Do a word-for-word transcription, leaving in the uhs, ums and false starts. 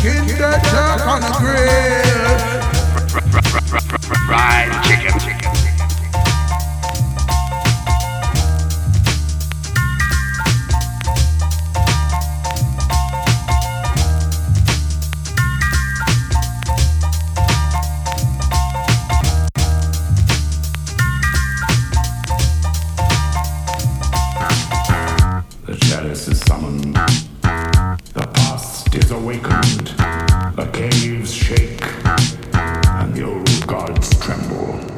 chicken, the jerk on the grill. Fried chicken. The chalice is summoned. The past is awakened. The caves shake, and the old gods tremble.